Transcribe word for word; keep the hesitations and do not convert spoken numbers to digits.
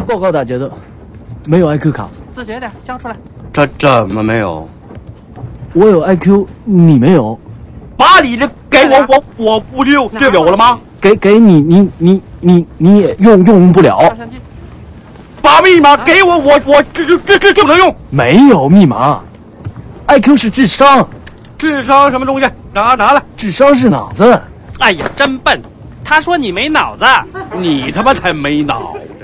报告大家的，没有 I Q 卡。 自觉点，交出来。 这怎么没有？ 我有 I Q， 你没有。 把你的给我，我我不就对表了吗？ 给给你，你你你你也用用不了。 把密码给我，我我这这这这就能用。 没有密码 ，I Q 是智商。 智商什么东西？拿拿来。 智商是脑子。 哎呀，真笨！他说你没脑子。 你他妈才没脑子。